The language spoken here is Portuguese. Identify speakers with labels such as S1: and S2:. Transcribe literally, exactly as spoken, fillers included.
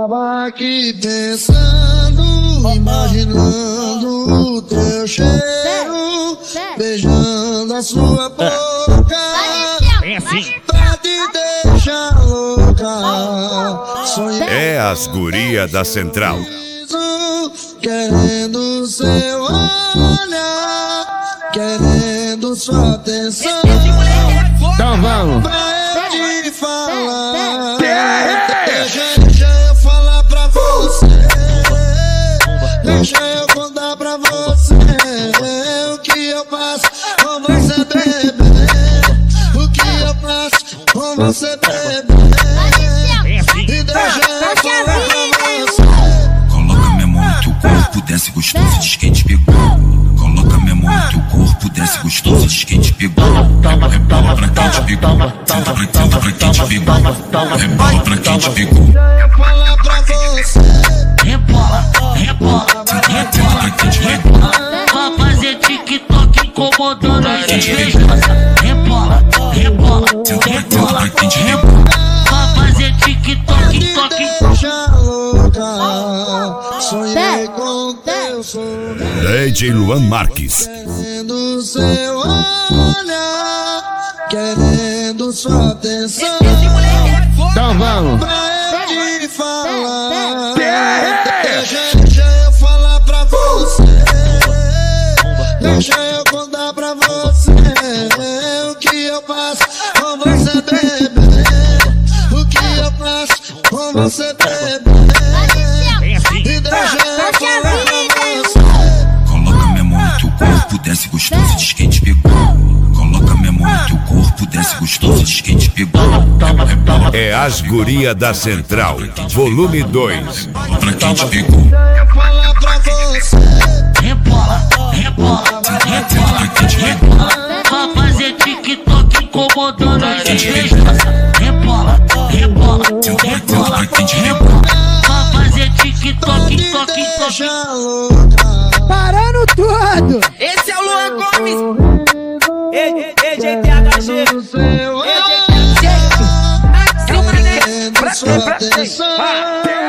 S1: Tava aqui pensando, imaginando o teu cheiro, beijando a sua boca, pra te deixar louca. Sonhei
S2: É as guria da Central.
S1: querendo seu olhar, querendo sua atenção.
S3: Então vamos.
S1: Pra eu te falar, deixa, deixa eu falar pra você, deixa eu contar pra você o que eu passo com você, bebê, o que eu passo com você, bebê, e deixa eu falar pra você.
S4: Coloca minha mão no teu corpo, desce gostoso, diz quem te pegou. Coloca minha mão no teu corpo, desce gostoso, diz quem te pegou. Rebola pra quem te pegou, senta pra, senta pra quem te pegou. Rebola pra quem te pegou.
S1: Eu falar pra você,
S5: Rebola, rebola, rebola, rebola. Pra fazer TikTok incomodando as invejas. Rebola, rebola, rebola,
S4: Pra quem te pegou.
S5: pra fazer TikTok, toque.
S1: deixa louca. Sonhei com teu sorriso,
S2: D J Luan Marques.
S1: querendo seu olhar, querendo sua atenção.
S3: Então vamos.
S1: Pra eu te falar, deixa, deixa eu falar pra você, deixa eu contar pra você o que eu passo com você, bebê, o que eu passo com você, bebê, e deixa eu falar pra você.
S4: Coloca minha mão no teu corpo, desce gostoso, diz quem te pegou. Coloca minha mão no teu corpo, desce gostoso, diz quem te pegou.
S2: É as guria da Central, volume dois.
S4: Pra quem te pegou.
S1: Eu falar pra você,
S5: Rebola, rebola, rebola,
S4: Pra quem te pegou.
S5: rebola. Pra fazer TikTok incomodando as invejas. Rebola, rebola, rebola,
S4: Pra quem te pegou.
S5: pra fazer TikTok, toque, toque.
S1: deixa louca.
S3: Parando tudo.
S6: Esse é o Luan Gomes. E J T H G.
S1: Do seu olhar,
S6: J J.
S1: querendo sua atenção.